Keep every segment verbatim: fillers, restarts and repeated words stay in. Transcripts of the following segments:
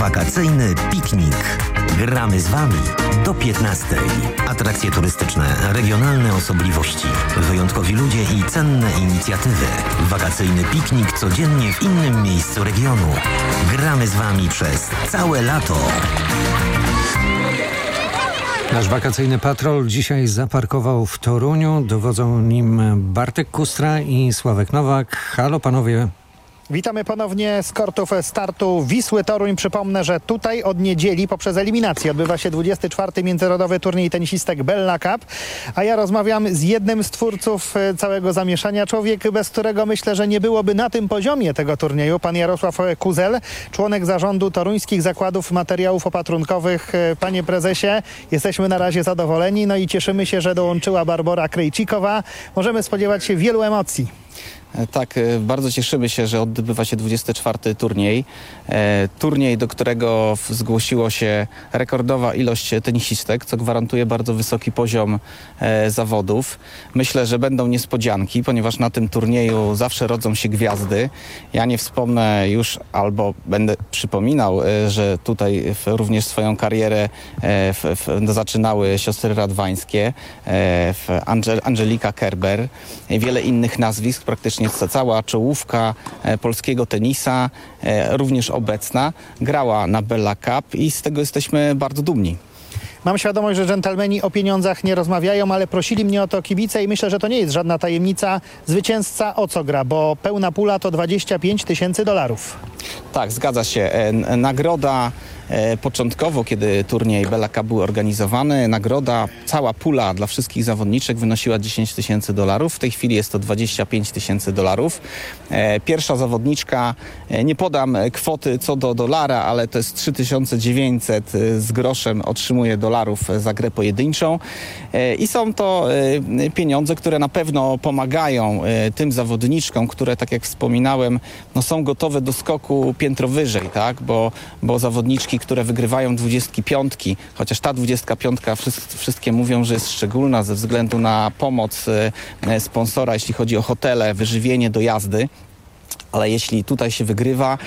Wakacyjny piknik. Gramy z Wami do piętnastej. Atrakcje turystyczne, regionalne osobliwości, wyjątkowi ludzie i cenne inicjatywy. Wakacyjny piknik codziennie w innym miejscu regionu. Gramy z Wami przez całe lato. Nasz wakacyjny patrol dzisiaj zaparkował w Toruniu. Dowodzą nim Bartek Kustra i Sławek Nowak. Halo panowie. Witamy ponownie z kortów startu Wisły Toruń. Przypomnę, że tutaj od niedzieli poprzez eliminację odbywa się dwudziesty czwarty międzynarodowy turniej tenisistek Bella Cup. A ja rozmawiam z jednym z twórców całego zamieszania. Człowiek, bez którego myślę, że nie byłoby na tym poziomie tego turnieju. Pan Jarosław Kuzel, członek zarządu Toruńskich Zakładów Materiałów Opatrunkowych. Panie prezesie, jesteśmy na razie zadowoleni. No i cieszymy się, że dołączyła Barbora Krejcikowa. Możemy spodziewać się wielu emocji. Tak, bardzo cieszymy się, że odbywa się dwudziesty czwarty turniej. E, turniej, do którego zgłosiło się rekordowa ilość tenisistek, co gwarantuje bardzo wysoki poziom e, zawodów. Myślę, że będą niespodzianki, ponieważ na tym turnieju zawsze rodzą się gwiazdy. Ja nie wspomnę już, albo będę przypominał, e, że tutaj w, również swoją karierę e, w, w, zaczynały siostry Radwańskie, e, w Angel, Angelika Kerber, e, wiele innych nazwisk, praktycznie cała czołówka e, polskiego tenisa, e, również obecna, grała na Bella Cup i z tego jesteśmy bardzo dumni. Mam świadomość, że dżentelmeni o pieniądzach nie rozmawiają, ale prosili mnie o to kibice i myślę, że to nie jest żadna tajemnica. Zwycięzca o co gra, bo pełna pula to dwadzieścia pięć tysięcy dolarów. Tak, zgadza się. E, nagroda e, początkowo, kiedy turniej Bella Cup był organizowany, nagroda, cała pula dla wszystkich zawodniczek wynosiła dziesięć tysięcy dolarów. W tej chwili jest to dwadzieścia pięć tysięcy dolarów. E, pierwsza zawodniczka, e, nie podam kwoty co do dolara, ale to jest trzy tysiące dziewięćset z groszem otrzymuje dolarów za grę pojedynczą. E, I są to e, pieniądze, które na pewno pomagają e, tym zawodniczkom, które, tak jak wspominałem, no, są gotowe do skoku piętro wyżej, tak? Bo, bo zawodniczki, które wygrywają dwudziestki piątki, chociaż ta dwudziestka piątka wszyscy, wszystkie mówią, że jest szczególna ze względu na pomoc e, sponsora, jeśli chodzi o hotele, wyżywienie, dojazdy. Ale jeśli tutaj się wygrywa,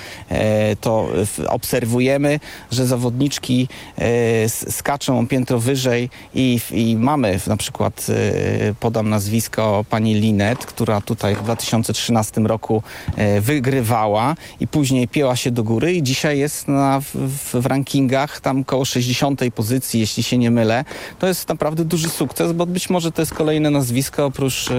to obserwujemy, że zawodniczki skaczą piętro wyżej i, i mamy na przykład, podam nazwisko pani Linet, która tutaj w dwa tysiące trzynastym roku wygrywała i później pięła się do góry i dzisiaj jest na, w, w rankingach tam koło sześćdziesiątej pozycji, jeśli się nie mylę. To jest naprawdę duży sukces, bo być może to jest kolejne nazwisko oprócz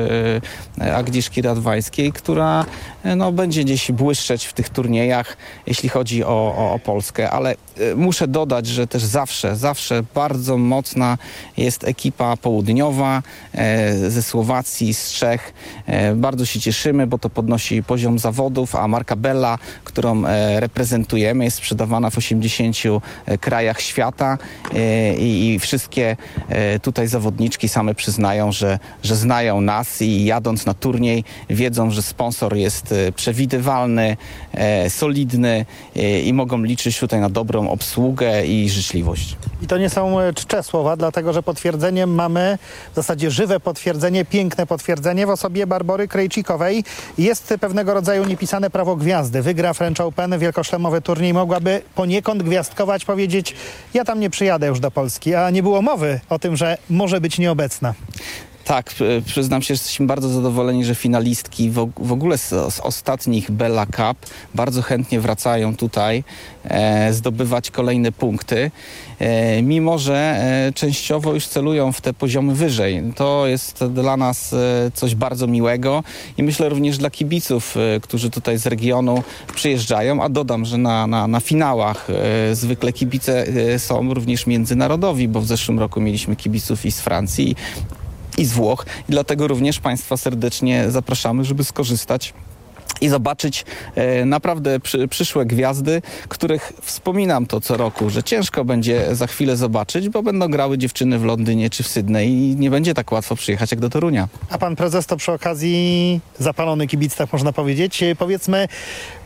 Agnieszki Radwańskiej, która no, będzie gdzieś błyszczeć w tych turniejach, jeśli chodzi o, o, o Polskę, ale y, muszę dodać, że też zawsze, zawsze bardzo mocna jest ekipa południowa e, ze Słowacji, z Czech. E, bardzo się cieszymy, bo to podnosi poziom zawodów, a marka Bella, którą e, reprezentujemy, jest sprzedawana w osiemdziesięciu krajach świata e, i, i wszystkie e, tutaj zawodniczki same przyznają, że, że znają nas i jadąc na turniej wiedzą, że sponsor jest przewidywalny, e, solidny e, i mogą liczyć tutaj na dobrą obsługę i życzliwość. I to nie są czcze słowa, dlatego że potwierdzeniem mamy w zasadzie żywe potwierdzenie, piękne potwierdzenie w osobie Barbory Krejcikowej. Jest pewnego rodzaju niepisane prawo gwiazdy. Wygra French Open, wielkoszlemowy turniej, mogłaby poniekąd gwiazdkować, powiedzieć: ja tam nie przyjadę już do Polski, a nie było mowy o tym, że może być nieobecna. Tak, przyznam się, że jesteśmy bardzo zadowoleni, że finalistki w, w ogóle z, z ostatnich Bella Cup bardzo chętnie wracają tutaj e, zdobywać kolejne punkty, e, mimo że e, częściowo już celują w te poziomy wyżej. To jest dla nas e, coś bardzo miłego i myślę również dla kibiców, e, którzy tutaj z regionu przyjeżdżają, a dodam, że na, na, na finałach e, zwykle kibice e, są również międzynarodowi, bo w zeszłym roku mieliśmy kibiców i z Francji, i z Włoch. I dlatego również Państwa serdecznie zapraszamy, żeby skorzystać i zobaczyć e, naprawdę przy, przyszłe gwiazdy, których wspominam to co roku, że ciężko będzie za chwilę zobaczyć, bo będą grały dziewczyny w Londynie czy w Sydney i nie będzie tak łatwo przyjechać jak do Torunia. A pan prezes to przy okazji zapalony kibic, tak można powiedzieć. Powiedzmy,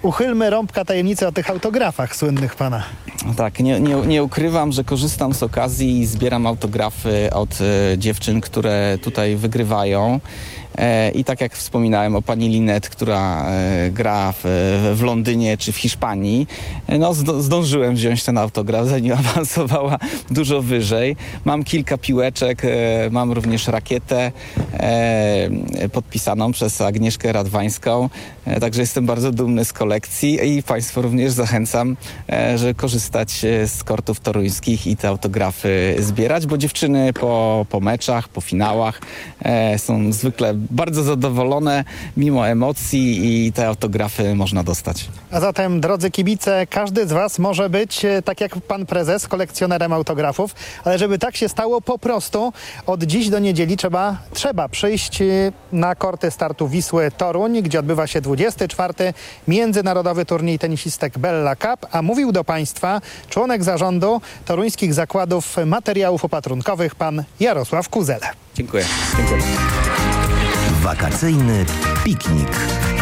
uchylmy rąbka tajemnicy o tych autografach słynnych pana. Tak, nie, nie, nie ukrywam, że korzystam z okazji i zbieram autografy od e, dziewczyn, które tutaj wygrywają. E, I tak jak wspominałem o pani Linet, która e, gra w, w Londynie czy w Hiszpanii, e, no zdo, zdążyłem wziąć ten autograf, zanim awansowała dużo wyżej. Mam kilka piłeczek, e, mam również rakietę e, podpisaną przez Agnieszkę Radwańską, e, także jestem bardzo dumny z kolekcji i państwo również zachęcam, e, żeby korzystać z kortów toruńskich i te autografy zbierać, bo dziewczyny po, po meczach, po finałach e, są zwykle bardzo zadowolone mimo emocji i te autografy można dostać. A zatem, drodzy kibice, każdy z was może być, tak jak pan prezes, kolekcjonerem autografów, ale żeby tak się stało, po prostu od dziś do niedzieli trzeba, trzeba przyjść na korty startu Wisły Toruń, gdzie odbywa się dwudziesty czwarty Międzynarodowy Turniej Tenisistek Bella Cup, a mówił do państwa członek zarządu toruńskich zakładów materiałów opatrunkowych, pan Jarosław Kuzele. Dziękuję. Dziękuję. Wakacyjny piknik.